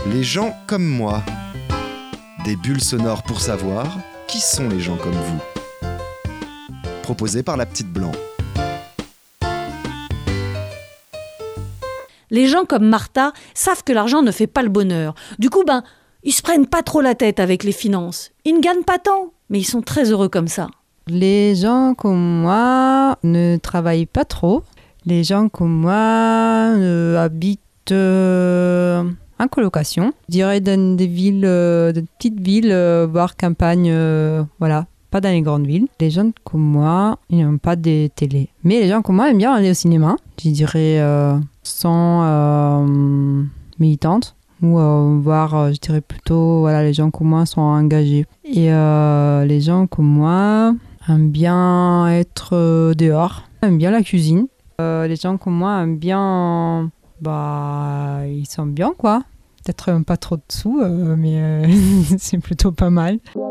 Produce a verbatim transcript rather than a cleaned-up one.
Les gens comme moi. Des bulles sonores pour savoir qui sont les gens comme vous. Proposé par la petite Blanc. Les gens comme Martha savent que l'argent ne fait pas le bonheur. Du coup, ben, ils se prennent pas trop la tête avec les finances. Ils ne gagnent pas tant, mais ils sont très heureux comme ça. Les gens comme moi ne travaillent pas trop. Les gens comme moi euh, habitent euh, en colocation. Je dirais dans des villes, euh, de petites villes, euh, voire campagnes, euh, voilà, pas dans les grandes villes. Les gens comme moi, ils n'ont pas de télé. Mais les gens comme moi aiment bien aller au cinéma. Je dirais euh, sans euh, militante. Ou euh, voir, euh, je dirais plutôt, voilà, les gens comme moi sont engagés. Et euh, les gens comme moi aiment bien être euh, dehors, aiment bien la cuisine. Euh, les gens comme moi aiment bien, bah, ils sont bien quoi. Peut-être pas trop de sous, euh, mais euh, c'est plutôt pas mal.